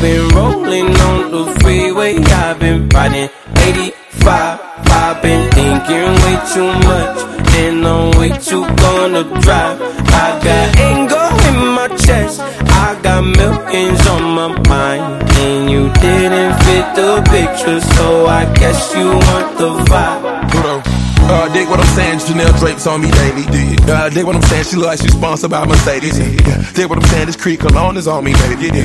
been rolling on the freeway, I've been riding 85. I've been thinking way too much, and I'm way too gonna drive. I got anger in my chest, I got millions on my mind, and you didn't fit the picture, so I guess you want the vibe. Dig what I'm saying, Chanel drapes on me daily. Dig what I'm saying, she look like she's sponsored by Mercedes. Dig what I'm saying, this Creed cologne is on me, baby.